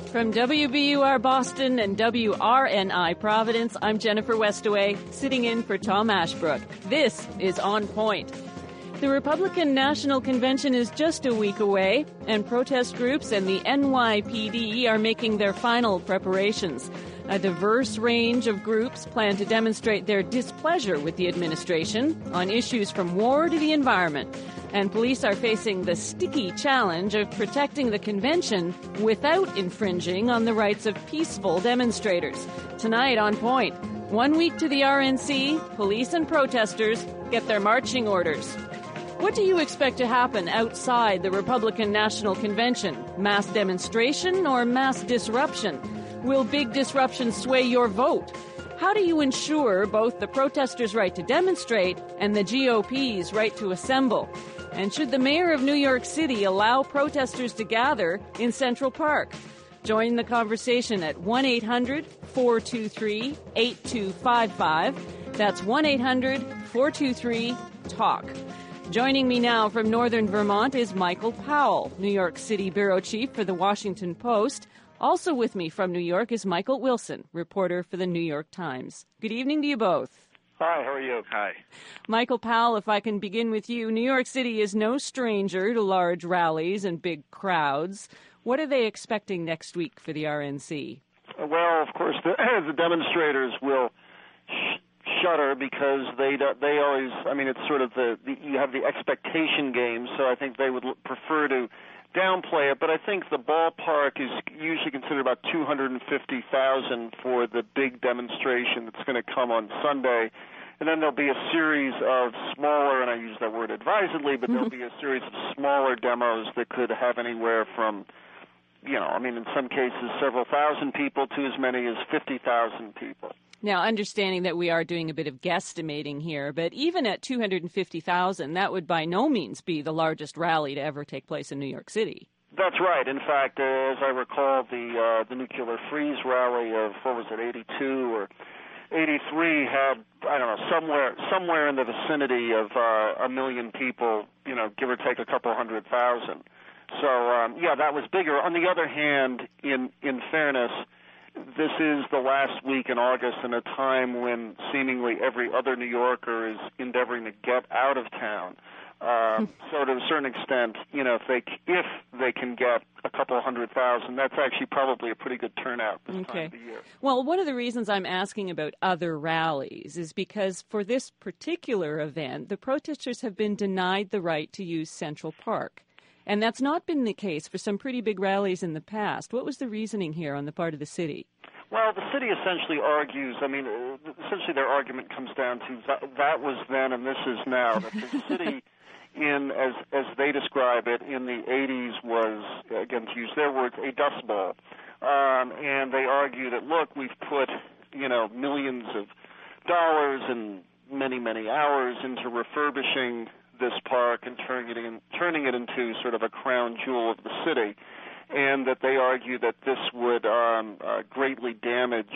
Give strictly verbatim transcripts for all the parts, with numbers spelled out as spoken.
From W B U R Boston and W R N I Providence, I'm Jennifer Westaway, sitting in for Tom Ashbrook. This is On Point. The Republican National Convention is just a week away, and protest groups and the N Y P D are making their final preparations. A diverse range of groups plan to demonstrate their displeasure with the administration on issues from war to the environment. And police are facing the sticky challenge of protecting the convention without infringing on the rights of peaceful demonstrators. Tonight on Point, one week to the R N C, police and protesters get their marching orders. What do you expect to happen outside the Republican National Convention? Mass demonstration or mass disruption? Will big disruption sway your vote? How do you ensure both the protesters' right to demonstrate and the G O P's right to assemble? And should the mayor of New York City allow protesters to gather in Central Park? Join the conversation at one eight hundred four two three eight two five five. That's one eight hundred four two three TALK. Joining me now from northern Vermont is Michael Powell, New York City bureau chief for the Washington Post. Also with me from New York is Michael Wilson, reporter for the New York Times. Good evening to you both. Hi, how are you? Hi. Michael Powell, if I can begin with you. New York City is no stranger to large rallies and big crowds. What are they expecting next week for the R N C? Well, of course, the, the demonstrators will sh- shudder because they they always, I mean, it's sort of the, the, you have the expectation game, so I think they would prefer to downplay it, but I think the ballpark is usually considered about two hundred fifty thousand for the big demonstration that's going to come on Sunday. And then there'll be a series of smaller, and I use that word advisedly, but there'll be a series of smaller demos that could have anywhere from, you know, I mean, in some cases several thousand people to as many as fifty thousand people. Now, understanding that we are doing a bit of guesstimating here, but even at two hundred fifty thousand, that would by no means be the largest rally to ever take place in New York City. That's right. In fact, uh, as I recall, the uh, the nuclear freeze rally of, what was it, eighty-two or eighty-three had, I don't know, somewhere somewhere in the vicinity of uh, a million people, you know, give or take a couple hundred thousand. So, um, yeah, that was bigger. On the other hand, in in fairness, this is the last week in August in a time when seemingly every other New Yorker is endeavoring to get out of town. Uh, so to a certain extent, you know, if they if they can get a couple hundred thousand, that's actually probably a pretty good turnout this okay. time of the year. Well, one of the reasons I'm asking about other rallies is because for this particular event, the protesters have been denied the right to use Central Park. And that's not been the case for some pretty big rallies in the past. What was the reasoning here on the part of the city? Well, the city essentially argues, I mean, essentially their argument comes down to that, that was then and this is now, that the city, in as as they describe it, in the eighties was, again, to use their words, a dust bowl. Um, and they argue that, look, we've put, you know, millions of dollars and many, many hours into refurbishing this park and turning it in, turning it into sort of a crown jewel of the city, and that they argue that this would um, uh, greatly damage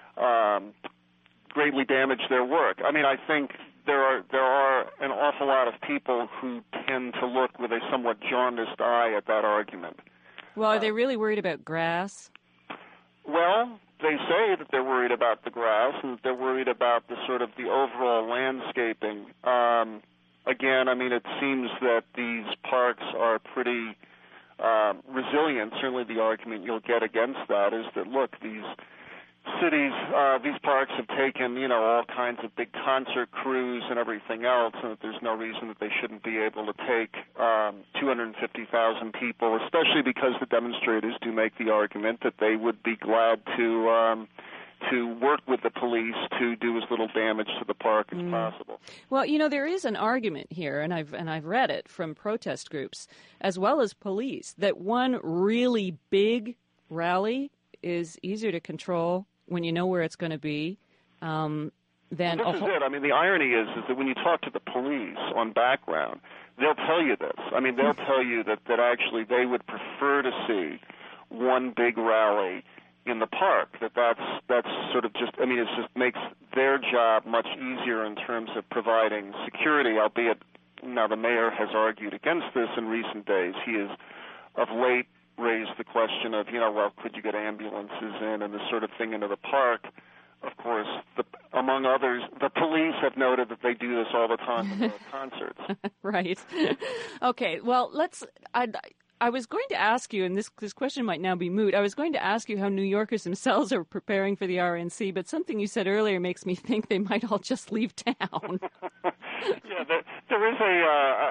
um, greatly damage their work. I mean, I think there are there are an awful lot of people who tend to look with a somewhat jaundiced eye at that argument. Well, are they really worried about grass? Well, they say that they're worried about the grass and that they're worried about the sort of the overall landscaping. Um, Again, I mean, it seems that these parks are pretty uh, resilient. Certainly the argument you'll get against that is that, look, these cities, uh, these parks have taken, you know, all kinds of big concert crews and everything else, and that there's no reason that they shouldn't be able to take um, two hundred fifty thousand people, especially because the demonstrators do make the argument that they would be glad to um, to work with the police to do as little damage to the park as mm. possible. Well, you know, there is an argument here, and I've and I've read it from protest groups as well as police, that one really big rally is easier to control when you know where it's going to be. Um, than well, this a is it. I mean, the irony is, is that when you talk to the police on background, they'll tell you this. I mean, they'll tell you that, that actually they would prefer to see one big rally in the park, that that's that's sort of just, I mean, it just makes their job much easier in terms of providing security, albeit now the mayor has argued against this in recent days. He is of late raised the question of, you know, well, could you get ambulances in and this sort of thing into the park? Of course, the, among others, the police have noted that they do this all the time at concerts. Right. Okay. Well, let's. I, I was going to ask you, and this this question might now be moot. I was going to ask you how New Yorkers themselves are preparing for the R N C, but something you said earlier makes me think they might all just leave town. Yeah, there, there is a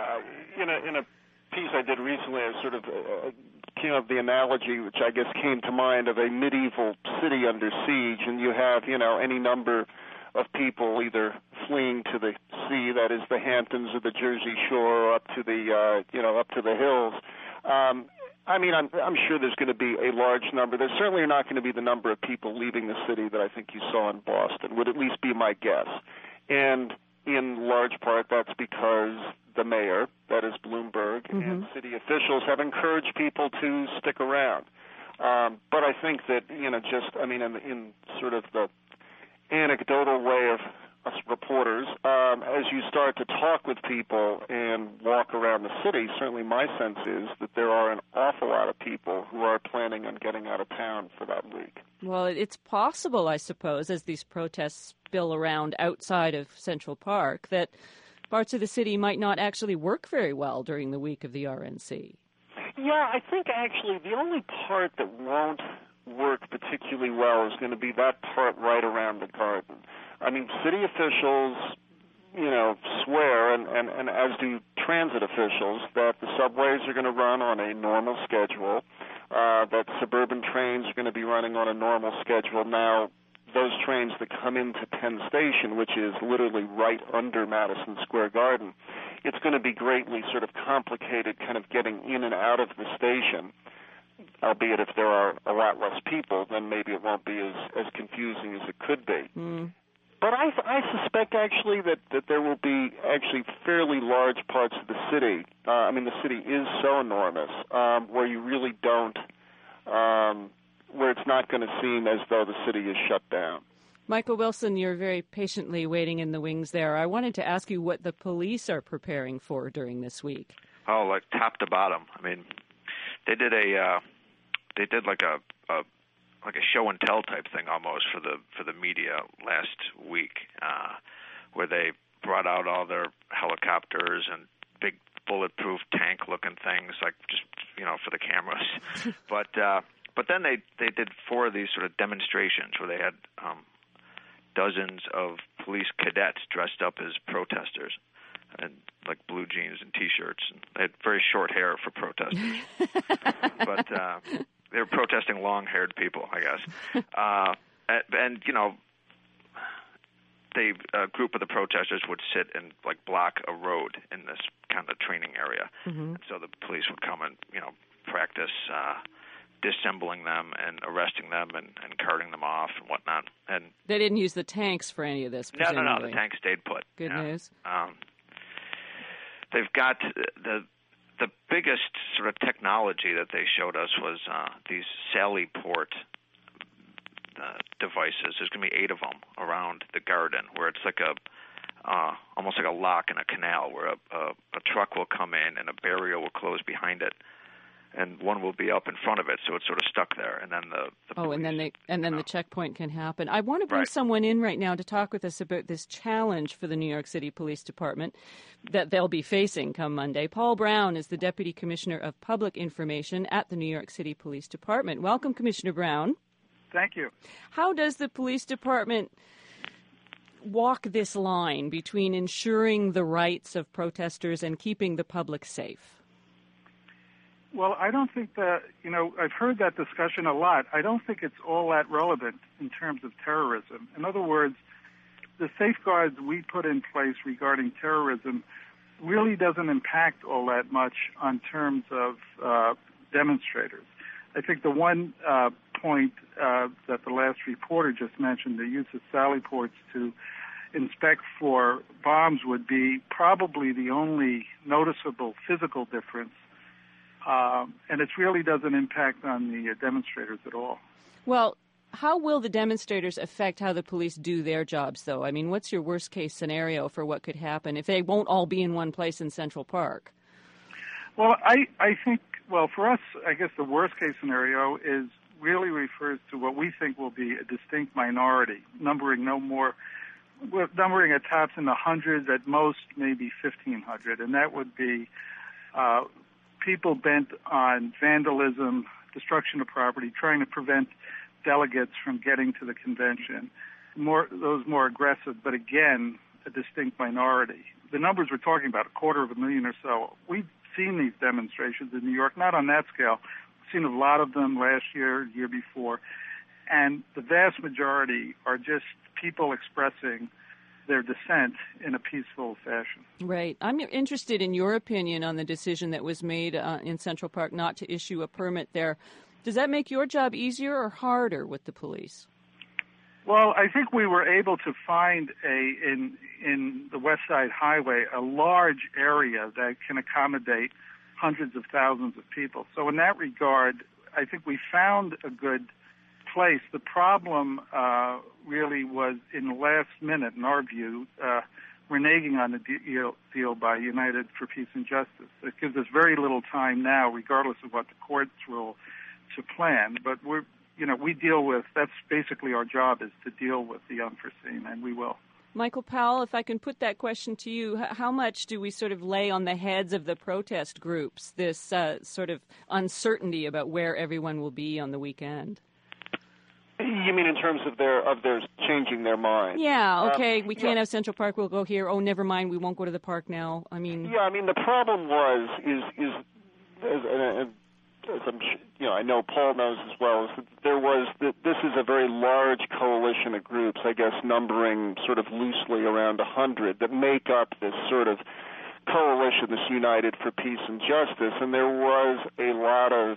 uh, in a in a piece I did recently. I sort of uh, came up with the analogy, which I guess came to mind, of a medieval city under siege, and you have, you know, any number of people either fleeing to the sea, that is the Hamptons or the Jersey Shore, or up to the uh, you know up to the hills. Um, I mean, I'm, I'm sure there's going to be a large number. There's certainly not going to be the number of people leaving the city that I think you saw in Boston, would at least be my guess. And in large part, that's because the mayor, that is Bloomberg, mm-hmm. and city officials have encouraged people to stick around. Um, but I think that, you know, just, I mean, in, in sort of the anecdotal way of us reporters, um, as you start to talk with people and walk around the city, certainly my sense is that there are an awful lot of people who are planning on getting out of town for that week. Well, it's possible, I suppose, as these protests spill around outside of Central Park, that parts of the city might not actually work very well during the week of the R N C. Yeah, I think actually the only part that won't work particularly well is going to be that part right around the garden. I mean, city officials, you know, swear, and, and, and as do transit officials, that the subways are going to run on a normal schedule, uh, that suburban trains are going to be running on a normal schedule. Now, those trains that come into Penn Station, which is literally right under Madison Square Garden, it's going to be greatly sort of complicated kind of getting in and out of the station, albeit if there are a lot less people, then maybe it won't be as, as confusing as it could be. Mm. But I, I suspect actually that, that there will be actually fairly large parts of the city. Uh, I mean, the city is so enormous um, where you really don't, um, where it's not going to seem as though the city is shut down. Michael Wilson, you're very patiently waiting in the wings there. I wanted to ask you what the police are preparing for during this week. Oh, like top to bottom. I mean, they did a, uh, they did like a, a like a show and tell type thing almost for the for the media last week, uh, where they brought out all their helicopters and big bulletproof tank looking things, like just, you know, for the cameras. but uh, but then they they did four of these sort of demonstrations where they had um, dozens of police cadets dressed up as protesters, and like blue jeans and T-shirts, and they had very short hair for protesters. but uh, they were protesting long-haired people, I guess. Uh, and, and, you know, they, a group of the protesters would sit and, like, block a road in this kind of training area. Mm-hmm. And so the police would come and, you know, practice uh, disassembling them and arresting them and, and carting them off and whatnot. And they didn't use the tanks for any of this, presumably. No, no, no. The tanks stayed put. Good yeah. news. Um, they've got the... The biggest sort of technology that they showed us was uh, these Sally Port uh, devices. There's going to be eight of them around the garden, where it's like a uh, almost like a lock in a canal, where a, a, a truck will come in and a barrier will close behind it, and one will be up in front of it, so it's sort of stuck there. And then the, the oh, police, and then they and then you know. the checkpoint can happen. I want to bring Right. someone in right now to talk with us about this challenge for the New York City Police Department that they'll be facing come Monday. Paul Brown is the Deputy Commissioner of Public Information at the New York City Police Department. Welcome, Commissioner Brown. Thank you. How does the police department walk this line between ensuring the rights of protesters and keeping the public safe? Well, I don't think that, you know, I've heard that discussion a lot. I don't think it's all that relevant in terms of terrorism. In other words, the safeguards we put in place regarding terrorism really doesn't impact all that much on terms of uh, demonstrators. I think the one uh, point uh, that the last reporter just mentioned, the use of Sally Ports to inspect for bombs, would be probably the only noticeable physical difference. Um, and it really doesn't impact on the uh, demonstrators at all. Well, how will the demonstrators affect how the police do their jobs, though? I mean, what's your worst-case scenario for what could happen if they won't all be in one place in Central Park? Well, I, I think well, for us, I guess the worst-case scenario is really refers to what we think will be a distinct minority, numbering no more, numbering at tops in the hundreds, at most maybe fifteen hundred, and that would be uh, people bent on vandalism, destruction of property, trying to prevent delegates from getting to the convention. More those more aggressive, but again, a distinct minority. The numbers we're talking about, a quarter of a million or so. We've seen these demonstrations in New York, not on that scale. We've seen a lot of them last year, year before, and the vast majority are just people expressing their dissent in a peaceful fashion. Right. I'm interested in your opinion on the decision that was made uh, in Central Park not to issue a permit there. Does that make your job easier or harder with the police? Well, I think we were able to find a in in the West Side Highway a large area that can accommodate hundreds of thousands of people. So in that regard, I think we found a good place. The problem uh, really was in the last minute, in our view, uh, reneging on the deal, deal by United for Peace and Justice. It gives us very little time now, regardless of what the courts rule, to plan. But we're, you know, we deal with, that's basically our job, is to deal with the unforeseen, and we will. Michael Powell, if I can put that question to you, how much do we sort of lay on the heads of the protest groups, this uh, sort of uncertainty about where everyone will be on the weekend? You mean in terms of their of their changing their mind? Yeah, okay, um, we can't yeah. have Central Park, we'll go here. Oh, never mind, we won't go to the park now. I mean... Yeah, I mean, the problem was, is, is as, as I'm, you know, I know Paul knows as well, is that there was, that this is a very large coalition of groups, I guess numbering sort of loosely around one hundred, that make up this sort of coalition, this United for Peace and Justice, and there was a lot of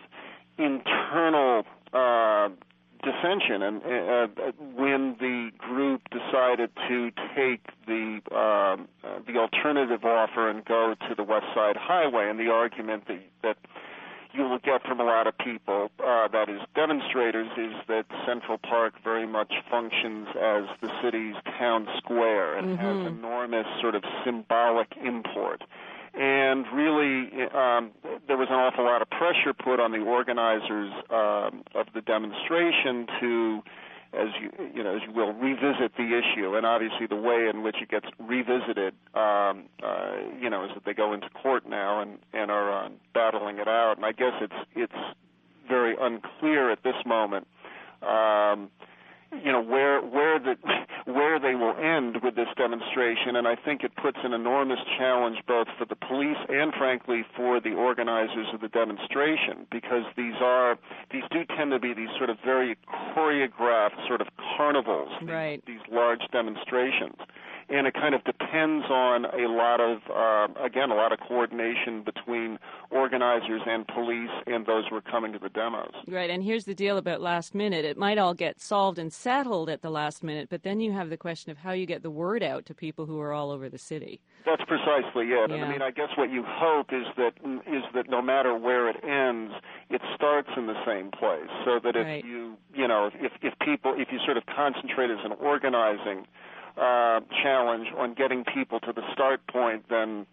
internal uh dissension, and uh, when the group decided to take the uh, uh, the alternative offer and go to the West Side Highway, and the argument that, that you will get from a lot of people, uh, that is demonstrators, is that Central Park very much functions as the city's town square and mm-hmm. has enormous sort of symbolic import. And really, um, there was an awful lot of pressure put on the organizers um, of the demonstration to, as you you know, as you will, revisit the issue. And obviously, the way in which it gets revisited, um, uh, you know, is that they go into court now and and are uh, battling it out. And I guess it's it's very unclear at this moment. Um, you know, where where the where they will end with this demonstration, and I think it puts an enormous challenge both for the police and, frankly, for the organizers of the demonstration, because these are these do tend to be these sort of very choreographed sort of carnivals, right. these, these large demonstrations. And it kind of depends on a lot of, uh, again, a lot of coordination between organizers and police and those who are coming to the demos. Right, and here's the deal about last minute. It might all get solved and settled at the last minute, but then you have the question of how you get the word out to people who are all over the city. That's precisely it. Yeah. And I mean, I guess what you hope is that is that no matter where it ends, it starts in the same place. So that if right. you, you know, if, if people, if you sort of concentrate as an organizing Uh, challenge on getting people to the start point, then,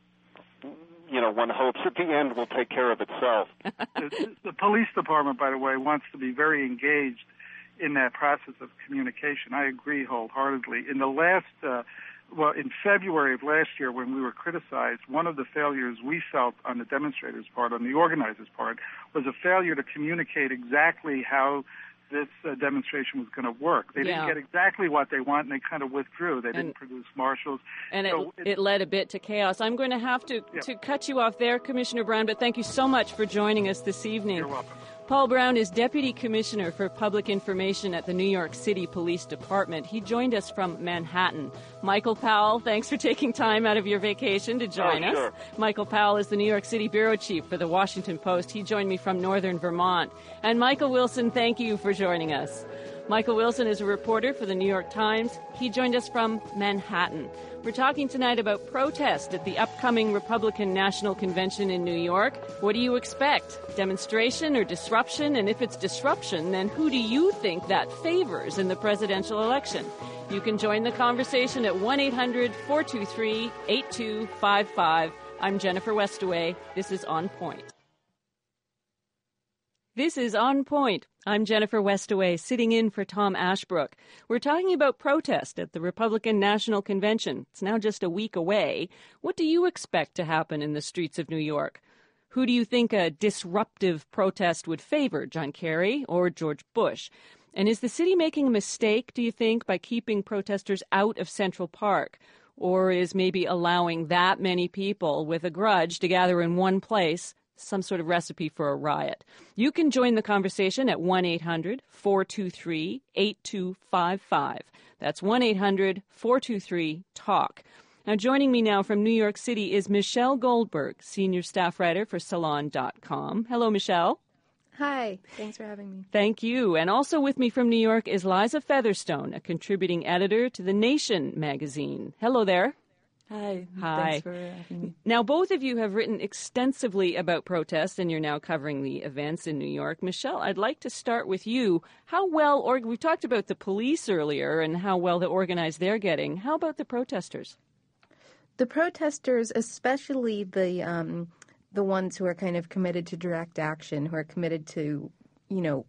you know, one hopes that the end will take care of itself. the, the police department, by the way, wants to be very engaged in that process of communication. I agree wholeheartedly. In the last, uh, well, in February of last year, when we were criticized, one of the failures we felt on the demonstrators' part, on the organizers' part, was a failure to communicate exactly how this uh, demonstration was going to work. They yeah. didn't get exactly what they want, and they kind of withdrew. They and, didn't produce marshals. And so it, it, it led a bit to chaos. I'm going to have to, yeah. to cut you off there, Commissioner Brown, but thank you so much for joining us this evening. You're welcome. Paul Brown is Deputy Commissioner for Public Information at the New York City Police Department. He joined us from Manhattan. Michael Powell, thanks for taking time out of your vacation to join oh, us. Sure. Michael Powell is the New York City Bureau Chief for the Washington Post. He joined me from northern Vermont. And Michael Wilson, thank you for joining us. Michael Wilson is a reporter for the New York Times. He joined us from Manhattan. We're talking tonight about protest at the upcoming Republican National Convention in New York. What do you expect? Demonstration or disruption? And if it's disruption, then who do you think that favors in the presidential election? You can join the conversation at one eight hundred four two three eight two five five. I'm Jennifer Westaway. This is On Point. This is On Point. I'm Jennifer Westaway, sitting in for Tom Ashbrook. We're talking about protest at the Republican National Convention. It's now just a week away. What do you expect to happen in the streets of New York? Who do you think a disruptive protest would favor, John Kerry or George Bush? And is the city making a mistake, do you think, by keeping protesters out of Central Park? Or is maybe allowing that many people with a grudge to gather in one place some sort of recipe for a riot? You can join the conversation at one eight hundred four two three eight two five five. That's one eight hundred four two three talk. Now, joining me now from New York City is Michelle Goldberg, senior staff writer for Salon dot com. Hello, Michelle. Hi. Thanks for having me. Thank you. And also with me from New York is Liza Featherstone, a contributing editor to The Nation magazine. Hello there. Hi. Hi. Thanks for having me. Now, both of you have written extensively about protests, and you're now covering the events in New York. Michelle, I'd like to start with you. How well, or we talked about the police earlier and how well the organized they're getting. How about the protesters? The protesters, especially the um, the ones who are kind of committed to direct action, who are committed to, you know,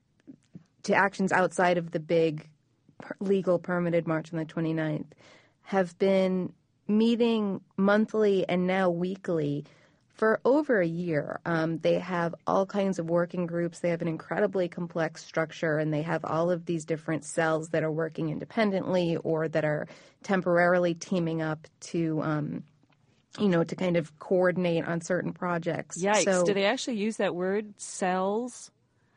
to actions outside of the big per- legal permitted march on the twenty-ninth, have been meeting monthly and now weekly for over a year. Um, they have all kinds of working groups. They have an incredibly complex structure, and they have all of these different cells that are working independently or that are temporarily teaming up to, um, you know, to kind of coordinate on certain projects. Yikes. So, Do they actually use that word, cells?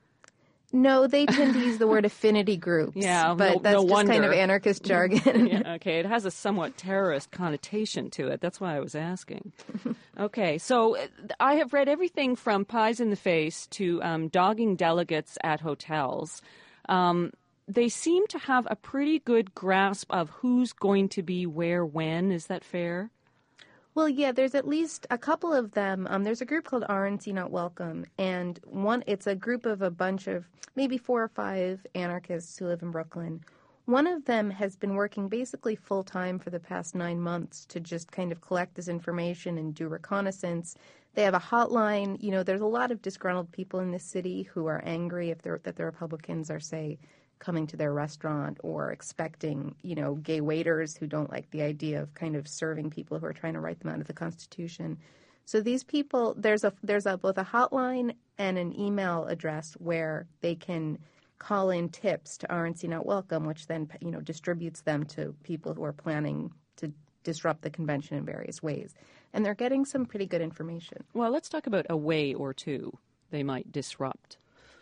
no, they tend to use the word affinity groups. Yeah, but no, that's no just wonder. kind of anarchist jargon. Yeah, okay, it has a somewhat terrorist connotation to it. That's why I was asking. Okay, so uh, I have read everything from pies in the face to um, dogging delegates at hotels. Um, they seem to have a pretty good grasp of who's going to be where when. Is that fair? Well, yeah, there's at least a couple of them. Um, there's a group called R N C Not Welcome, and one it's a group of a bunch of maybe four or five anarchists who live in Brooklyn. One of them has been working basically full-time for the past nine months to just kind of collect this information and do reconnaissance. They have a hotline. You know, there's a lot of disgruntled people in this city who are angry if they're, that the Republicans are, say, coming to their restaurant or expecting, you know, gay waiters who don't like the idea of kind of serving people who are trying to write them out of the Constitution. So these people, there's a there's a, both a hotline and an email address where they can call in tips to R N C Not Welcome, which then, you know, distributes them to people who are planning to disrupt the convention in various ways. And they're getting some pretty good information. Well, let's talk about a way or two they might disrupt.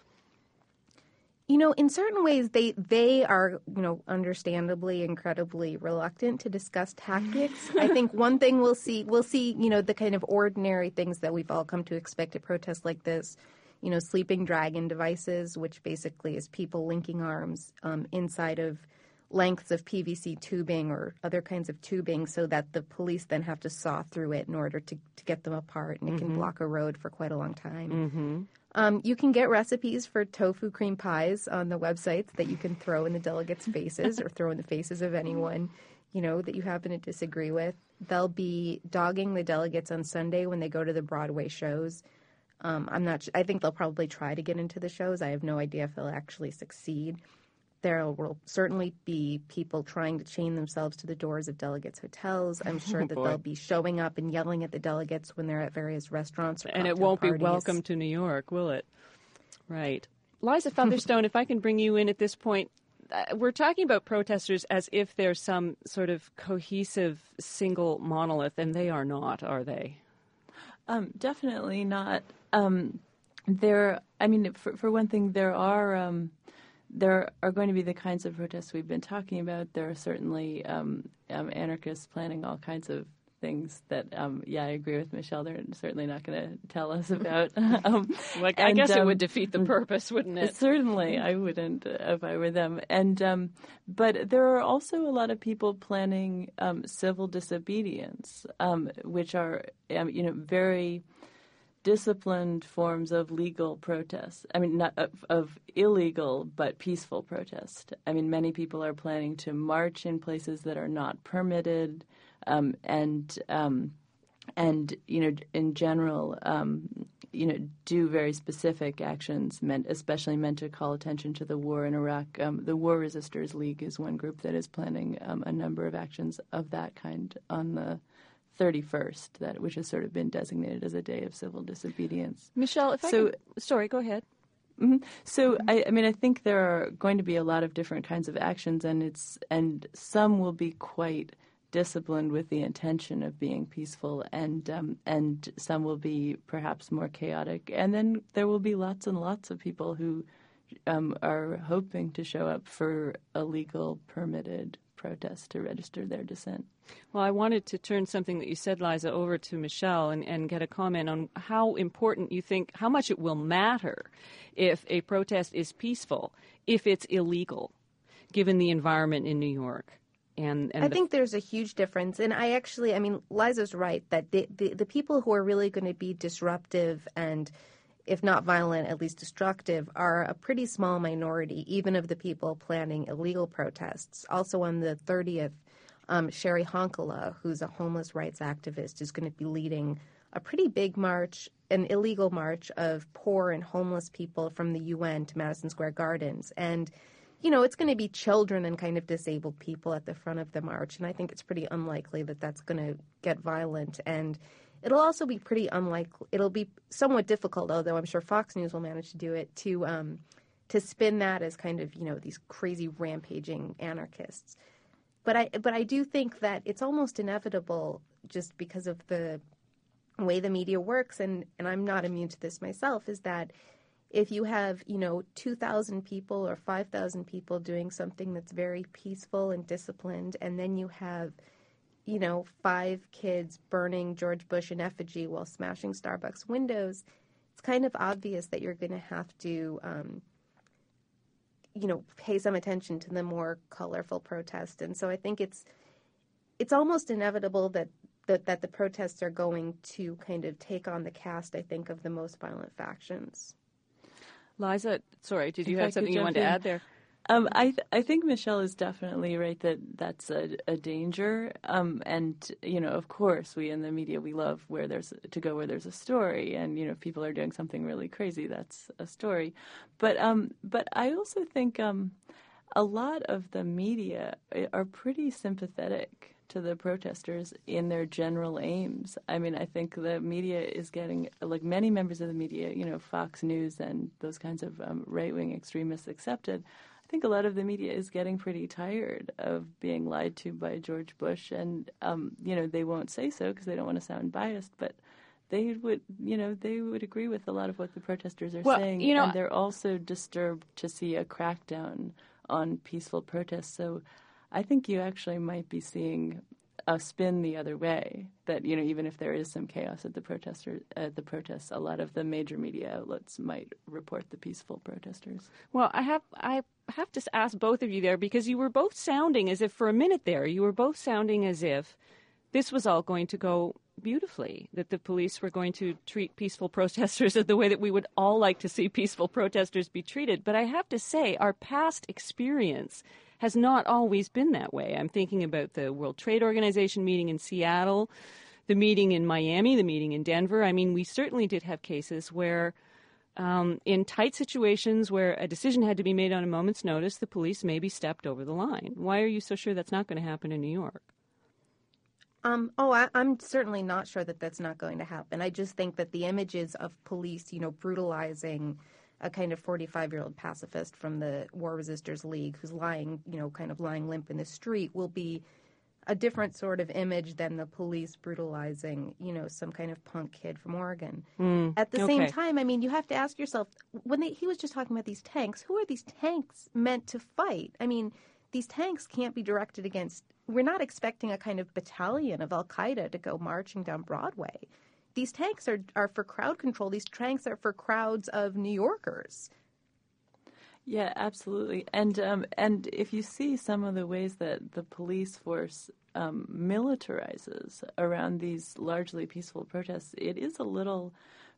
You know, in certain ways, they they are, you know, understandably incredibly reluctant to discuss tactics. I think one thing we'll see, we'll see, you know, the kind of ordinary things that we've all come to expect at protests like this, you know, sleeping dragon devices, which basically is people linking arms um, inside of lengths of P V C tubing or other kinds of tubing so that the police then have to saw through it in order to, to get them apart, and it mm-hmm. can block a road for quite a long time. Mm-hmm. Um, you can get recipes for tofu cream pies on the websites that you can throw in the delegates' faces or throw in the faces of anyone, you know, that you happen to disagree with. They'll be dogging the delegates on Sunday when they go to the Broadway shows. Um, I'm not. I think they'll probably try to get into the shows. I have no idea if they'll actually succeed. There will certainly be people trying to chain themselves to the doors of delegates' hotels. I'm sure oh, that boy. they'll be showing up and yelling at the delegates when they're at various restaurants. Or and it won't parties. be welcome to New York, will it? Right. Liza Featherstone, if I can bring you in at this point, uh, we're talking about protesters as if they're some sort of cohesive single monolith, and they are not, are they? Um, definitely not. Um, there, I mean, for, for one thing, there are um, there are going to be the kinds of protests we've been talking about. There are certainly um, um, anarchists planning all kinds of things that, um, yeah, I agree with Michelle. They're certainly not going to tell us about. um, like, I and, guess um, it would defeat the purpose, wouldn't it? Certainly, I wouldn't uh, if I were them. And um, but there are also a lot of people planning um, civil disobedience, um, which are, um, you know, very disciplined forms of legal protest. I mean, not of, of illegal but peaceful protest. I mean, many people are planning to march in places that are not permitted, um, and um, and you know, in general, um, you know, do very specific actions, meant especially meant to call attention to the war in Iraq. Um, the War Resisters League is one group that is planning um, a number of actions of that kind on the thirty-first, that which has sort of been designated as a day of civil disobedience. Michelle, if so, I could, sorry, go ahead. Mm-hmm. So, mm-hmm. I, I mean, I think there are going to be a lot of different kinds of actions, and it's and some will be quite disciplined with the intention of being peaceful, and um, and some will be perhaps more chaotic, and then there will be lots and lots of people who um, are hoping to show up for a legal, permitted protest to register their dissent. Well, I wanted to turn something that you said, Liza, over to Michelle and, and get a comment on how important you think, how much it will matter if a protest is peaceful, if it's illegal, given the environment in New York. And, and I the think there's a huge difference. And I actually, I mean, Liza's right that the, the, the people who are really going to be disruptive and, if not violent, at least destructive, are a pretty small minority, even of the people planning illegal protests. Also on the thirtieth, um, Sherry Honkala, who's a homeless rights activist, is going to be leading a pretty big march, an illegal march of poor and homeless people from the U N to Madison Square Gardens. And you know, it's going to be children and kind of disabled people at the front of the march, and I think it's pretty unlikely that that's going to get violent. And it'll also be pretty unlikely, it'll be somewhat difficult, although I'm sure Fox News will manage to do it, to um, to spin that as kind of, you know, these crazy rampaging anarchists. But I, but I do think that it's almost inevitable, just because of the way the media works, and, and I'm not immune to this myself, is that if you have, you know, two thousand people or five thousand people doing something that's very peaceful and disciplined, and then you have, you know, five kids burning George Bush in effigy while smashing Starbucks windows, it's kind of obvious that you're going to have to, um, you know, pay some attention to the more colorful protest. And so I think it's it's almost inevitable that, that, that the protests are going to kind of take on the cast, I think, of the most violent factions. Liza, sorry, did you If have I something could you wanted jump to in. add there? Um, I th- I think Michelle is definitely right that that's a, a danger. Um, and, you know, of course, we in the media, we love where there's to go where there's a story. And, you know, if people are doing something really crazy, that's a story. But um, but I also think um, a lot of the media are pretty sympathetic to the protesters in their general aims. I mean, I think the media is getting, like many members of the media, you know, Fox News and those kinds of um, right-wing extremists accepted, I think a lot of the media is getting pretty tired of being lied to by George Bush. And, um, you know, they won't say so because they don't want to sound biased, but they would, you know, they would agree with a lot of what the protesters are well, saying. You know, and they're also disturbed to see a crackdown on peaceful protests. So I think you actually might be seeing a spin the other way, that, you know, even if there is some chaos at the protester at the protests, a lot of the major media outlets might report the peaceful protesters. Well, I have I have to ask both of you there, because you were both sounding as if, for a minute there, you were both sounding as if this was all going to go beautifully, that the police were going to treat peaceful protesters in the way that we would all like to see peaceful protesters be treated. But I have to say, our past experience has not always been that way. I'm thinking about the World Trade Organization meeting in Seattle, the meeting in Miami, the meeting in Denver. I mean, we certainly did have cases where um, in tight situations where a decision had to be made on a moment's notice, the police maybe stepped over the line. Why are you so sure that's not going to happen in New York? Um, oh, I, I'm certainly not sure that that's not going to happen. I just think that the images of police, you know, brutalizing a kind of forty-five-year-old pacifist from the War Resisters League who's lying, you know, kind of lying limp in the street will be a different sort of image than the police brutalizing, you know, some kind of punk kid from Oregon. Mm, At the okay. same time, I mean, you have to ask yourself, when they, he was just talking about these tanks, who are these tanks meant to fight? I mean, these tanks can't be directed against, we're not expecting a kind of battalion of Al-Qaeda to go marching down Broadway. These tanks are, are for crowd control. These tanks are for crowds of New Yorkers. Yeah, absolutely. And um, and if you see some of the ways that the police force um, militarizes around these largely peaceful protests, it is a little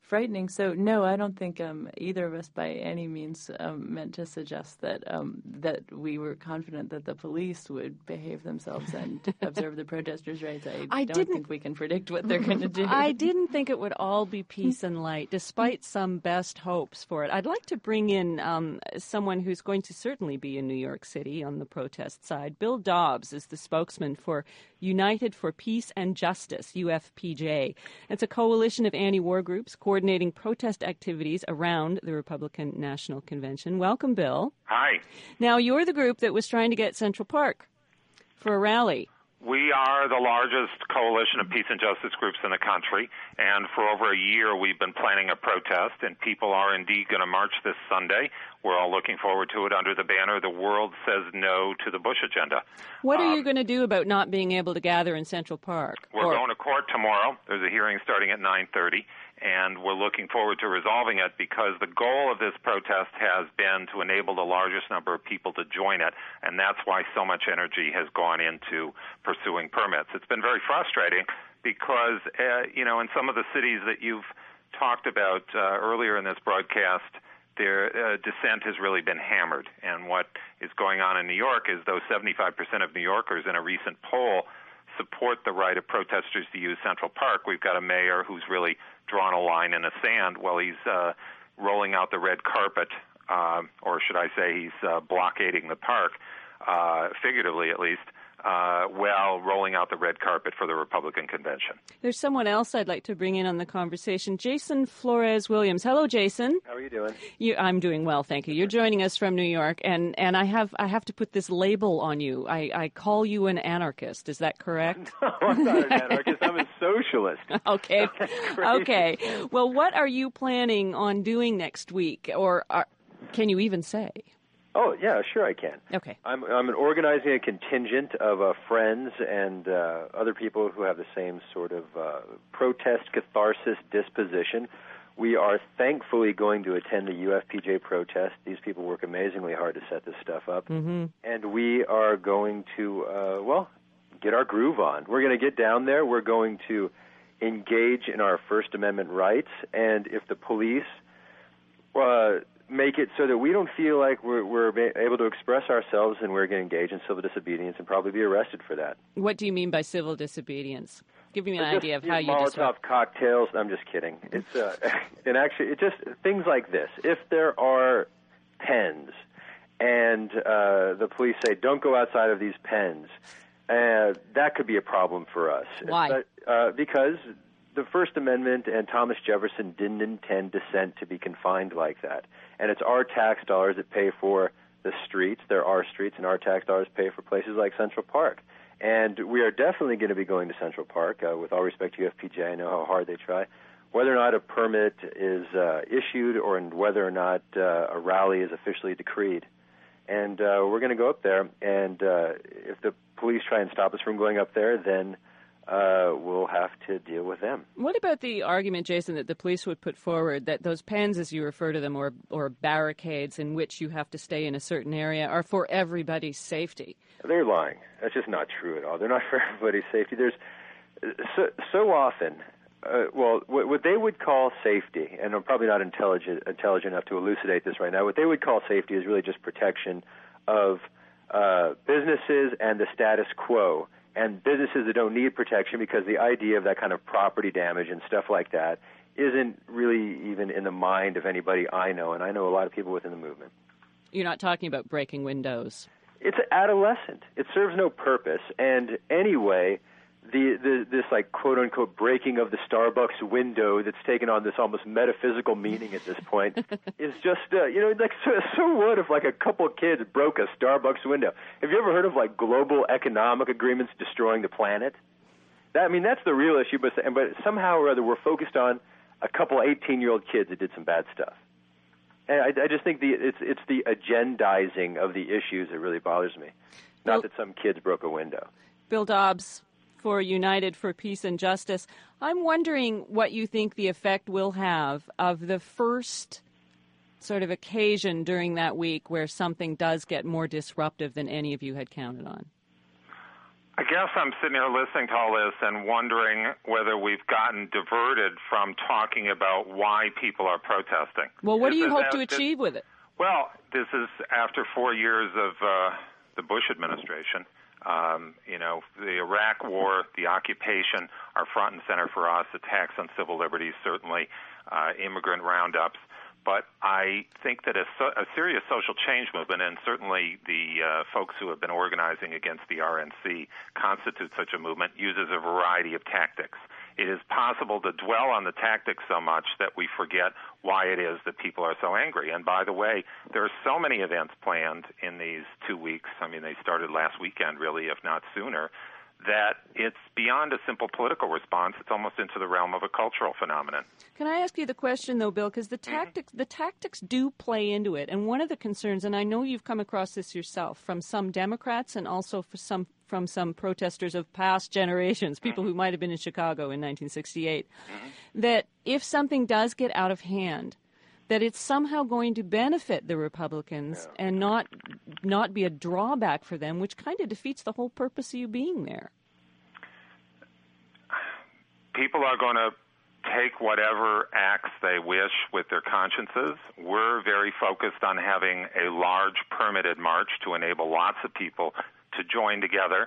frightening. So no, I don't think um, either of us by any means um, meant to suggest that um, that we were confident that the police would behave themselves and observe the protesters' rights. I, I don't didn't, think we can predict what they're going to do. I didn't think it would all be peace and light, despite some best hopes for it. I'd like to bring in um, someone who's going to certainly be in New York City on the protest side. Bill Dobbs is the spokesman for United for Peace and Justice, U F P J. It's a coalition of anti-war groups coordinating protest activities around the Republican National Convention. Welcome, Bill. Hi. Now, you're the group that was trying to get Central Park for a rally. We are the largest coalition of peace and justice groups in the country, and for over a year we've been planning a protest, and people are indeed going to march this Sunday. We're all looking forward to it under the banner, "The World Says No to the Bush Agenda." What are um, you going to do about not being able to gather in Central Park? We're or- going to court tomorrow. There's a hearing starting at nine thirty. And we're looking forward to resolving it because the goal of this protest has been to enable the largest number of people to join it, and that's why so much energy has gone into pursuing permits. It's been very frustrating because, uh, you know, in some of the cities that you've talked about uh, earlier in this broadcast, their uh, dissent has really been hammered. And what is going on in New York is those seventy-five percent of New Yorkers in a recent poll support the right of protesters to use Central Park. We've got a mayor who's really drawn a line in the sand while he's uh, rolling out the red carpet, uh, or should I say he's uh, blockading the park, uh, figuratively at least, uh, while rolling out the red carpet for the Republican convention. There's someone else I'd like to bring in on the conversation, Jason Flores-Williams. Hello, Jason. How are you doing? You, I'm doing well, thank you. You're joining us from New York, and, and I have I have to put this label on you. I, I call you an anarchist. Is that correct? No, I'm not an anarchist. I'm a socialist. Okay. Okay. Well, what are you planning on doing next week, or are, can you even say? Oh, yeah, sure I can. Okay. I'm I'm organizing a contingent of uh, friends and uh, other people who have the same sort of uh, protest catharsis disposition. We are thankfully going to attend the U F P J protest. These people work amazingly hard to set this stuff up. Mm-hmm. And we are going to, uh, well, get our groove on. We're going to get down there. We're going to engage in our First Amendment rights. And if the police uh, make it so that we don't feel like we're, we're able to express ourselves and we're going to engage in civil disobedience and probably be arrested for that. What do you mean by civil disobedience? Give me an just, idea of how you Molotov disrupt. cocktails. I'm just kidding. It's uh, and actually, it just things like this. If there are pens and uh, the police say don't go outside of these pens, uh, that could be a problem for us. Why? But, uh, because the First Amendment and Thomas Jefferson didn't intend dissent to be confined like that. And it's our tax dollars that pay for the streets. There are streets, and our tax dollars pay for places like Central Park. And we are definitely going to be going to Central Park. Uh, with all respect to U F P J, I know how hard they try. Whether or not a permit is uh, issued or whether or not uh, a rally is officially decreed. And uh, we're going to go up there, and uh, if the police try and stop us from going up there, then uh, we'll have to deal with them. What about the argument, Jason, that the police would put forward that those pens, as you refer to them, or or barricades in which you have to stay in a certain area, are for everybody's safety? They're lying. That's just not true at all. They're not for everybody's safety. There's so, so often, uh, well, what, what they would call safety, and I'm probably not intelligent, intelligent enough to elucidate this right now, what they would call safety is really just protection of uh, businesses and the status quo, and businesses that don't need protection because the idea of that kind of property damage and stuff like that isn't really even in the mind of anybody I know, and I know a lot of people within the movement. You're not talking about breaking windows. It's adolescent. It serves no purpose. And anyway, the, the this like quote unquote breaking of the Starbucks window that's taken on this almost metaphysical meaning at this point is just uh, you know like so, so what if like a couple of kids broke a Starbucks window? Have you ever heard of like global economic agreements destroying the planet? That I mean that's the real issue. But but somehow or other we're focused on a couple eighteen-year-old kids that did some bad stuff. And I, I just think the it's it's the agendizing of the issues that really bothers me, not Bill, that some kids broke a window. Bill Dobbs for United for Peace and Justice. I'm wondering what you think the effect will have of the first sort of occasion during that week where something does get more disruptive than any of you had counted on. I guess I'm sitting here listening to all this and wondering whether we've gotten diverted from talking about why people are protesting. Well, what this do you hope as, to achieve this, with it? Well, this is after four years of uh, the Bush administration. Um, you know, the Iraq War, the occupation are front and center for us, attacks on civil liberties, certainly, uh, immigrant roundups. But I think that a, so, a serious social change movement, and certainly the uh, folks who have been organizing against the R N C constitute such a movement, uses a variety of tactics. It is possible to dwell on the tactics so much that we forget why it is that people are so angry. And by the way, there are so many events planned in these two weeks. I mean, they started last weekend, really, if not sooner, that it's beyond a simple political response. It's almost into the realm of a cultural phenomenon. Can I ask you the question, though, Bill? Because the tactics, mm-hmm. the tactics do play into it. And one of the concerns, and I know you've come across this yourself, from some Democrats and also for some from some protesters of past generations, people who might have been in Chicago in nineteen sixty-eight, mm-hmm. that if something does get out of hand, that it's somehow going to benefit the Republicans yeah. and not not be a drawback for them, which kind of defeats the whole purpose of you being there. People are going to take whatever acts they wish with their consciences. We're very focused on having a large permitted march to enable lots of people to join together.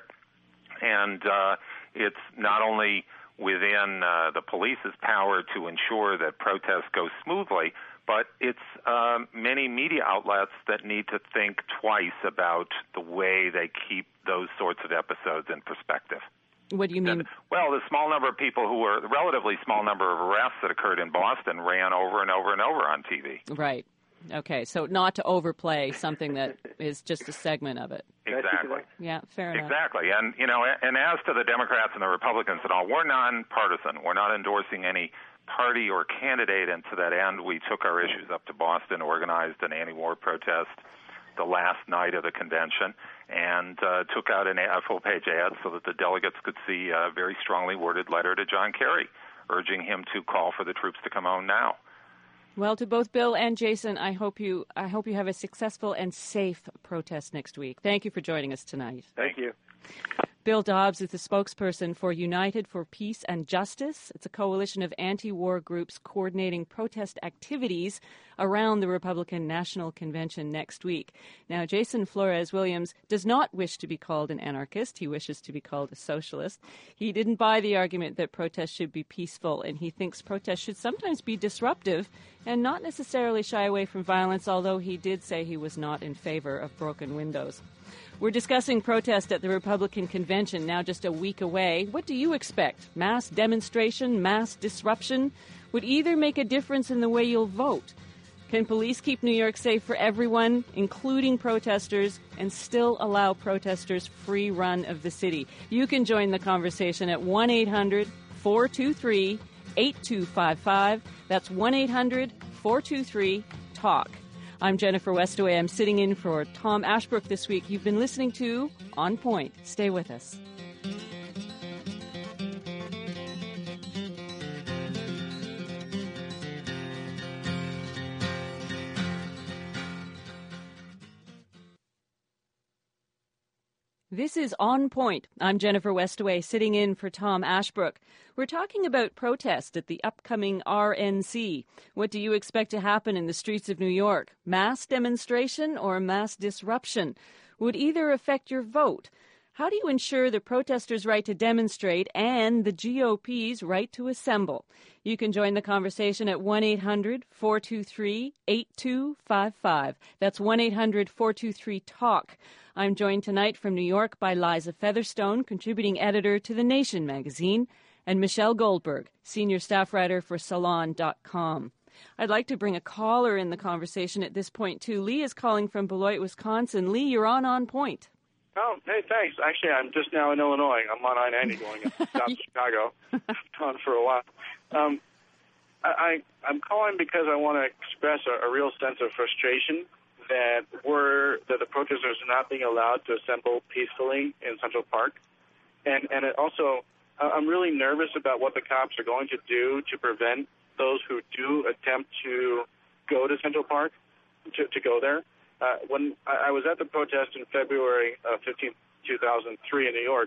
And uh, it's not only within uh, the police's power to ensure that protests go smoothly, but it's um, many media outlets that need to think twice about the way they keep those sorts of episodes in perspective. What do you mean? And, well, the small number of people who were, the relatively small number of arrests that occurred in Boston ran over and over and over on T V. Right. Okay, so not to overplay something that is just a segment of it. Exactly. Yeah, fair enough. Exactly. And, you know, and as to the Democrats and the Republicans and all, we're nonpartisan. We're not endorsing any party or candidate, and to that end, we took our issues up to Boston, organized an anti-war protest the last night of the convention, and uh, took out an, a full-page ad so that the delegates could see a very strongly worded letter to John Kerry, urging him to call for the troops to come home now. Well, to both Bill and Jason, I hope you I hope you have a successful and safe protest next week. Thank you for joining us tonight. Thank you. Bill Dobbs is the spokesperson for United for Peace and Justice. It's a coalition of anti-war groups coordinating protest activities around the Republican National Convention next week. Now, Jason Flores-Williams does not wish to be called an anarchist. He wishes to be called a socialist. He didn't buy the argument that protests should be peaceful, and he thinks protests should sometimes be disruptive and not necessarily shy away from violence, although he did say he was not in favor of broken windows. We're discussing protest at the Republican Convention, now just a week away. What do you expect? Mass demonstration, mass disruption? Would either make a difference in the way you'll vote? Can police keep New York safe for everyone, including protesters, and still allow protesters free run of the city? You can join the conversation at one eight hundred four two three eight two five five. That's one eight hundred four two three talk. I'm Jennifer Westaway. I'm sitting in for Tom Ashbrook this week. You've been listening to On Point. Stay with us. This is On Point. I'm Jennifer Westaway, sitting in for Tom Ashbrook. We're talking about protest at the upcoming R N C. What do you expect to happen in the streets of New York? Mass demonstration or mass disruption? Would either affect your vote? How do you ensure the protesters' right to demonstrate and the G O P's right to assemble? You can join the conversation at one eight hundred four two three eight two five five. That's one eight hundred four two three talk. I'm joined tonight from New York by Liza Featherstone, contributing editor to The Nation magazine, and Michelle Goldberg, senior staff writer for Salon dot com. I'd like to bring a caller in the conversation at this point, too. Lee is calling from Beloit, Wisconsin. Lee, you're on On Point. Oh, hey, thanks. Actually, I'm just now in Illinois. I'm on I ninety going south to Chicago. I've gone for a while. Um, I, I, I'm calling because I want to express a, a real sense of frustration that we're that the protesters are not being allowed to assemble peacefully in Central Park, and and it also I'm really nervous about what the cops are going to do to prevent those who do attempt to go to Central Park to, to go there. Uh, when I, I was at the protest in February uh, fifteenth, two thousand three in New York,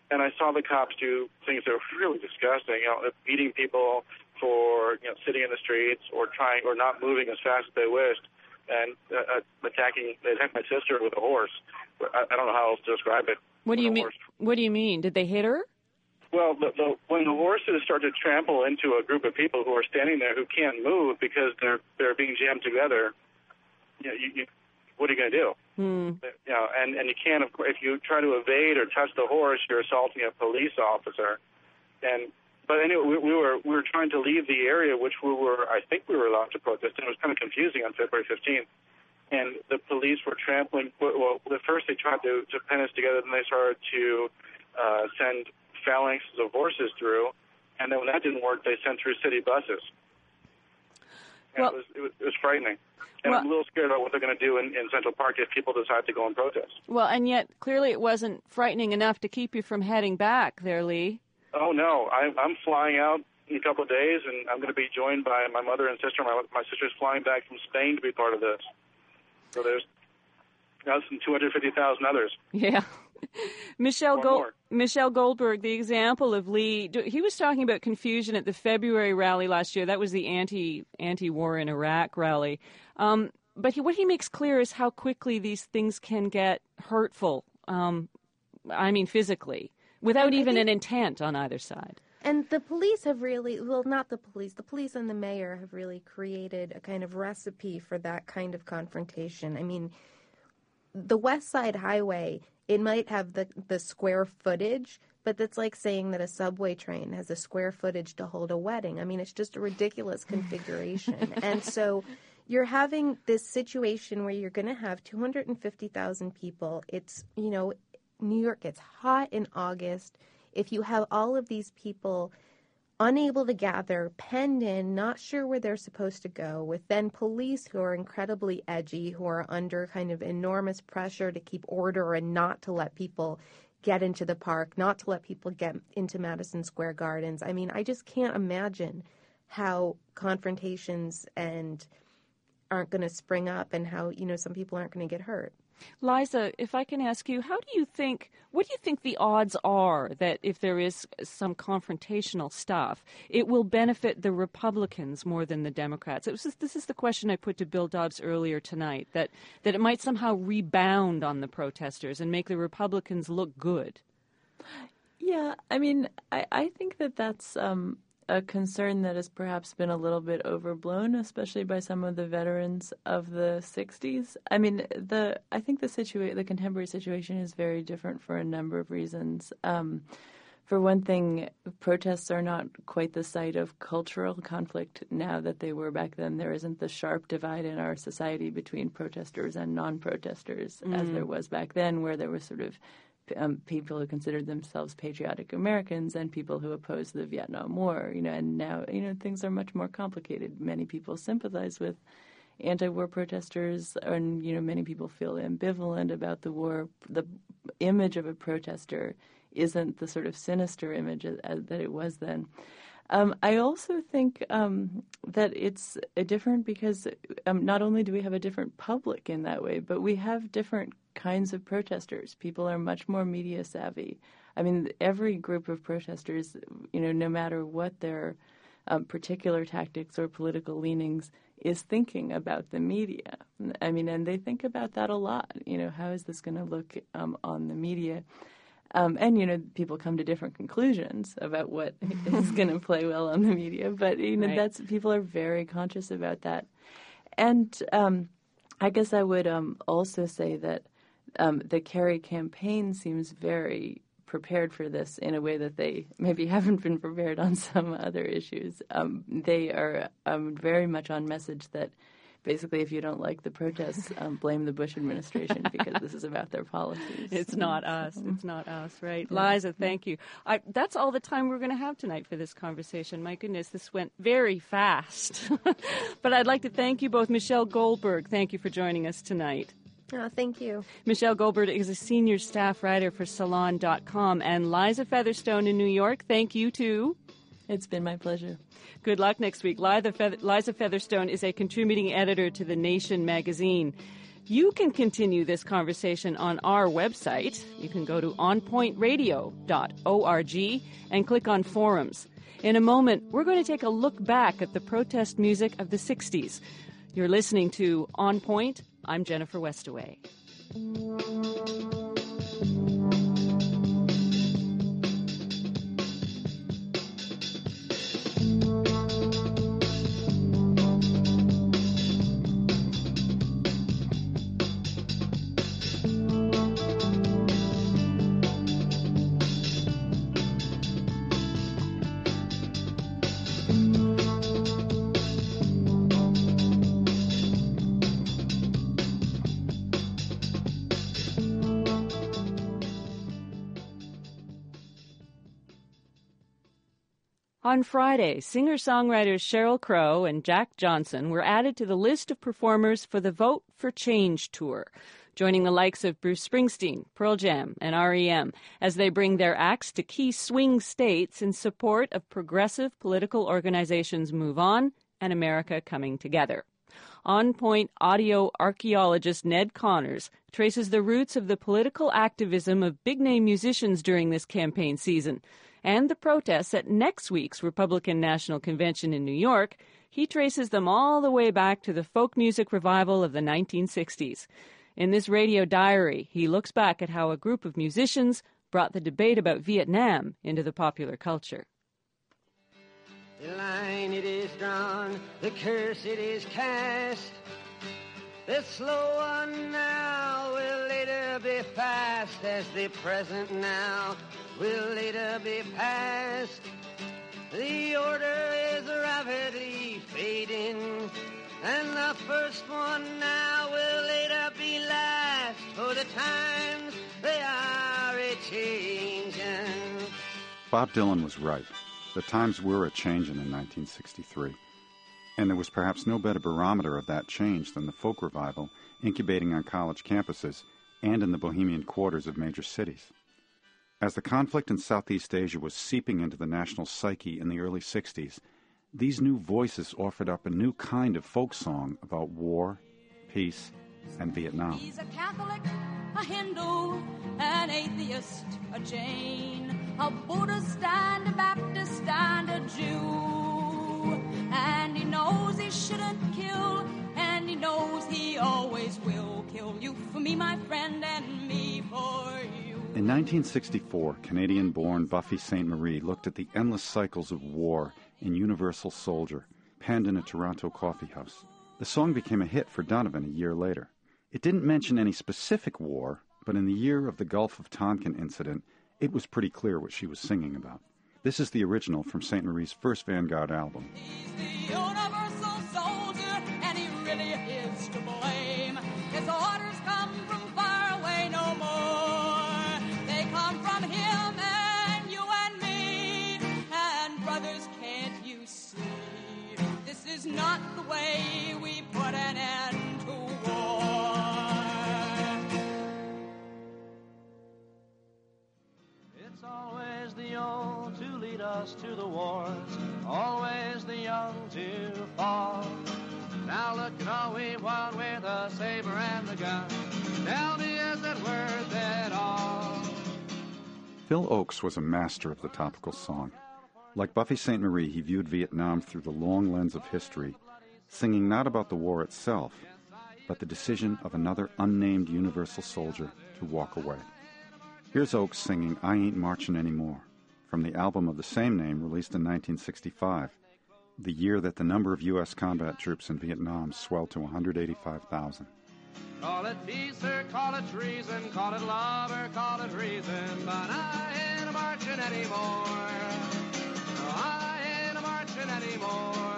and I saw the cops do things that were really disgusting, you know, beating people for, you know, sitting in the streets or trying or not moving as fast as they wished, and uh, attacking. They attacked my sister with a horse. I, I don't know how else to describe it. What do you mean? Horse. What do you mean? Did they hit her? Well, the, the, when the horses start to trample into a group of people who are standing there who can't move because they're they're being jammed together, you know, you, you, what are you going to do? Hmm. You know, and and you can't. If you try to evade or touch the horse, you're assaulting a police officer. And but anyway, we, we were we were trying to leave the area, which we were. I think we were allowed to protest, and it was kind of confusing on February fifteenth. And the police were trampling. Well, at first they tried to, to pin us together, then they started to uh, send phalanxes of horses through, and then when that didn't work, they sent through city buses. And well, it, was, it, was, it was frightening. And well, I'm a little scared about what they're going to do in, in Central Park if people decide to go and protest. Well, and yet clearly it wasn't frightening enough to keep you from heading back there, Lee. Oh, no. I, I'm flying out in a couple of days, and I'm going to be joined by my mother and sister. My, my sister's flying back from Spain to be part of this. So there's us and two hundred fifty thousand others. Yeah. Michelle Gold, Michelle Goldberg, the example of Lee, he was talking about confusion at the February rally last year. That was the anti, anti-war in Iraq rally. Um, but he, what he makes clear is how quickly these things can get hurtful, um, I mean physically, without even an intent on either side. And the police have really, well, not the police, the police and the mayor have really created a kind of recipe for that kind of confrontation. I mean, the West Side Highway, it might have the, the square footage, but that's like saying that a subway train has a square footage to hold a wedding. I mean, it's just a ridiculous configuration. And so you're having this situation where you're going to have two hundred fifty thousand people. It's, you know, New York gets hot in August. If you have all of these people unable to gather, penned in, not sure where they're supposed to go, with then police who are incredibly edgy, who are under kind of enormous pressure to keep order and not to let people get into the park, not to let people get into Madison Square Gardens. I mean, I just can't imagine how confrontations and aren't going to spring up and how, you know, some people aren't going to get hurt. Liza, if I can ask you, how do you think, what do you think the odds are that if there is some confrontational stuff, it will benefit the Republicans more than the Democrats? It was just, this is the question I put to Bill Dobbs earlier tonight, that, that it might somehow rebound on the protesters and make the Republicans look good. Yeah, I mean, I, I think that that's um, a concern that has perhaps been a little bit overblown, especially by some of the veterans of the sixties. I mean, the I think the situa- the contemporary situation is very different for a number of reasons. Um, for one thing, protests are not quite the site of cultural conflict now that they were back then. There isn't the sharp divide in our society between protesters and non-protesters mm. as there was back then, where there was sort of Um, people who considered themselves patriotic Americans and people who opposed the Vietnam War, you know, and now, you know, things are much more complicated. Many people sympathize with anti-war protesters, and, you know, many people feel ambivalent about the war. The image of a protester isn't the sort of sinister image as, as, that it was then. Um, I also think um, that it's uh, different because um, not only do we have a different public in that way, but we have different kinds of protesters. People are much more media savvy. I mean, every group of protesters, you know, no matter what their um, particular tactics or political leanings, is thinking about the media. I mean, and they think about that a lot. You know, how is this going to look um, on the media? Um, and, you know, people come to different conclusions about what is going to play well on the media. But, you know, right. that's people are very conscious about that. And um, I guess I would um, also say that um, the Kerry campaign seems very prepared for this in a way that they maybe haven't been prepared on some other issues. Um, they are um, very much on message that basically, if you don't like the protests, um, blame the Bush administration because this is about their policies. It's not us. It's not us, right? Yeah. Liza, thank you. I, that's all the time we're going to have tonight for this conversation. My goodness, this went very fast. But I'd like to thank you both. Michelle Goldberg, thank you for joining us tonight. Oh, thank you. Michelle Goldberg is a senior staff writer for Salon dot com. And Liza Featherstone in New York, thank you too. It's been my pleasure. Good luck next week. Liza Featherstone is a contributing editor to The Nation magazine. You can continue this conversation on our website. You can go to on point radio dot org and click on Forums. In a moment, we're going to take a look back at the protest music of the sixties. You're listening to On Point. I'm Jennifer Westaway. On Friday, singer-songwriters Sheryl Crow and Jack Johnson were added to the list of performers for the Vote for Change tour, joining the likes of Bruce Springsteen, Pearl Jam, and R E M as they bring their acts to key swing states in support of progressive political organizations Move On and America Coming Together. On Point audio archaeologist Ned Connors traces the roots of the political activism of big-name musicians during this campaign season, and the protests at next week's Republican National Convention in New York. He traces them all the way back to the folk music revival of the nineteen sixties. In this radio diary, he looks back at how a group of musicians brought the debate about Vietnam into the popular culture. The line it is drawn, the curse it is cast. The slow one now will later be fast, as the present now will later be past. The order is rapidly fading, and the first one now will later be last, for the times they are a-changin'. Bob Dylan was right. The times were a-changin' in nineteen sixty-three. And there was perhaps no better barometer of that change than the folk revival incubating on college campuses and in the bohemian quarters of major cities. As the conflict in Southeast Asia was seeping into the national psyche in the early sixties, these new voices offered up a new kind of folk song about war, peace, and Vietnam. He's a Catholic, a Hindu, an atheist, a Jain, a Buddhist and a Baptist and a Jew. And he knows he shouldn't kill, and he knows he always will kill. You for me, my friend, and me for you. In nineteen sixty-four, Canadian-born Buffy Sainte Marie looked at the endless cycles of war in Universal Soldier, penned in a Toronto coffee house. The song became a hit for Donovan a year later. It didn't mention any specific war, but in the year of the Gulf of Tonkin incident, it was pretty clear what she was singing about. This is the original from Sainte Marie's first Vanguard album. He's the universal soldier, and he really is to blame. His orders come from far away no more. They come from him and you and me. And brothers, can't you see? This is not the way we put an end to war. It's always the old to lead us to the wars, always the young to fall. Now look at all we won with the saber and the gun. Tell me, is it worth it all? Phil Ochs was a master of the topical song. Like Buffy Sainte Marie, he viewed Vietnam through the long lens of history, singing not about the war itself, but the decision of another unnamed universal soldier to walk away. Here's Ochs singing I Ain't Marchin' Anymore, from the album of the same name released in nineteen sixty-five, the year that the number of U S combat troops in Vietnam swelled to one hundred eighty-five thousand. Call it peace or call it treason, call it love or call it reason, but I ain't marching anymore. No, I ain't marching anymore.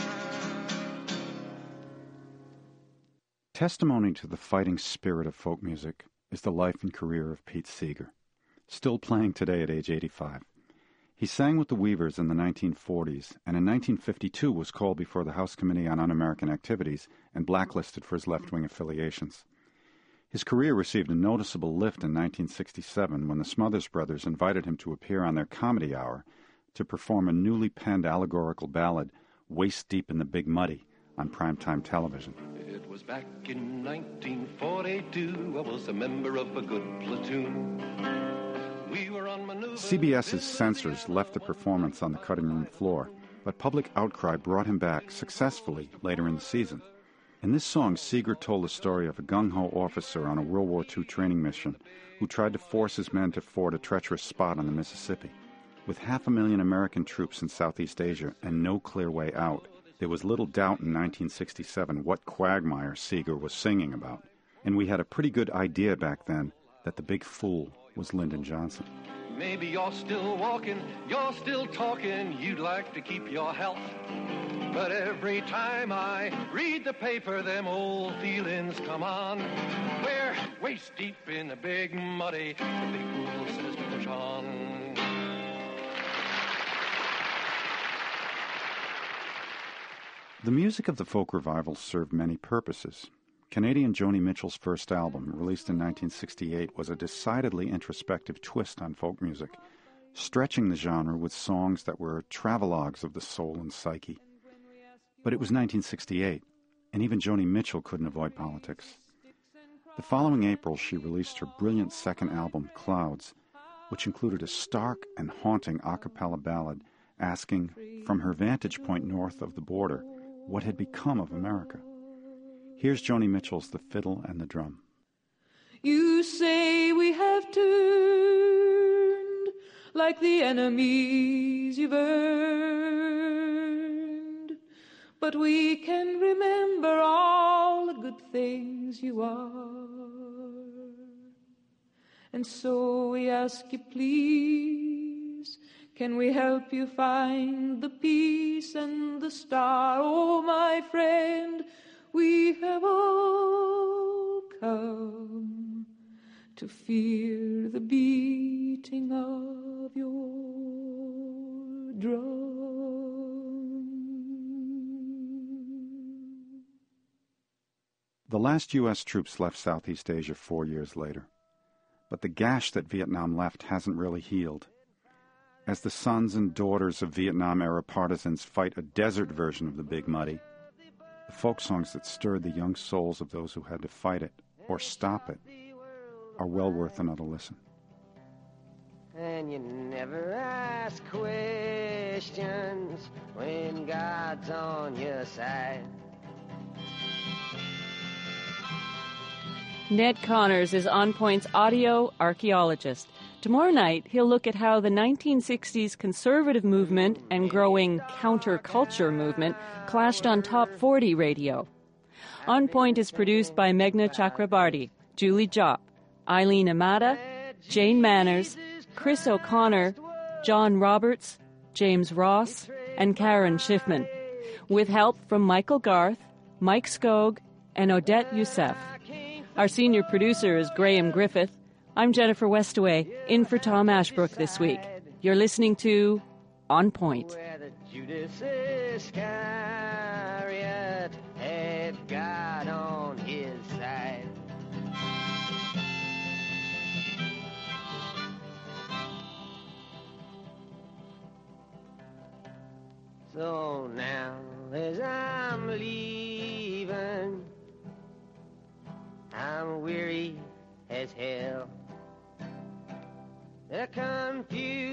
Testimony to the fighting spirit of folk music is the life and career of Pete Seeger, still playing today at age eighty-five. He sang with the Weavers in the nineteen forties, and in nineteen fifty-two was called before the House Committee on Un-American Activities and blacklisted for his left-wing affiliations. His career received a noticeable lift in nineteen sixty-seven when the Smothers Brothers invited him to appear on their Comedy Hour to perform a newly penned allegorical ballad, Waist Deep in the Big Muddy, on primetime television. It was back in nineteen forty-two. I was a member of a good platoon. We were on maneuver. C B S's censors left the performance on the cutting room floor, but public outcry brought him back successfully later in the season. In this song, Seeger told the story of a gung-ho officer on a World War Two training mission who tried to force his men to ford a treacherous spot on the Mississippi. With half a million American troops in Southeast Asia and no clear way out, there was little doubt in nineteen sixty-seven what quagmire Seeger was singing about. And we had a pretty good idea back then that the big fool was Lyndon Johnson. Maybe you're still walking, you're still talking, you'd like to keep your health. But every time I read the paper, them old feelings come on. We're waist deep in the big muddy, the big fool says push on. The music of the folk revival served many purposes. Canadian Joni Mitchell's first album, released in nineteen sixty-eight, was a decidedly introspective twist on folk music, stretching the genre with songs that were travelogues of the soul and psyche. But it was nineteen sixty-eight, and even Joni Mitchell couldn't avoid politics. The following April, she released her brilliant second album, Clouds, which included a stark and haunting a cappella ballad asking, from her vantage point north of the border, what had become of America. Here's Joni Mitchell's The Fiddle and the Drum. You say we have turned like the enemies you've earned, but we can remember all the good things you are. And so we ask you, please, can we help you find the peace and the star? Oh, my friend, we have all come to fear the beating of your drum. The last U S troops left Southeast Asia four years later. But the gash that Vietnam left hasn't really healed. As the sons and daughters of Vietnam-era partisans fight a desert version of the Big Muddy, the folk songs that stirred the young souls of those who had to fight it or stop it are well worth another listen. And you never ask questions when God's on your side. Ned Connors is On Point's audio archaeologist. Tomorrow night, he'll look at how the nineteen sixties conservative movement and growing counterculture movement clashed on Top forty radio. On Point is produced by Meghna Chakrabarty, Julie Jopp, Eileen Amata, Jane Manners, Chris O'Connor, John Roberts, James Ross, and Karen Schiffman, with help from Michael Garth, Mike Skog, and Odette Youssef. Our senior producer is Graham Griffith. I'm Jennifer Westaway, in for Tom Ashbrook this week. You're listening to On Point. Where the Judas Iscariot had God on his side. So now as I'm leaving, I'm weary as hell. The confused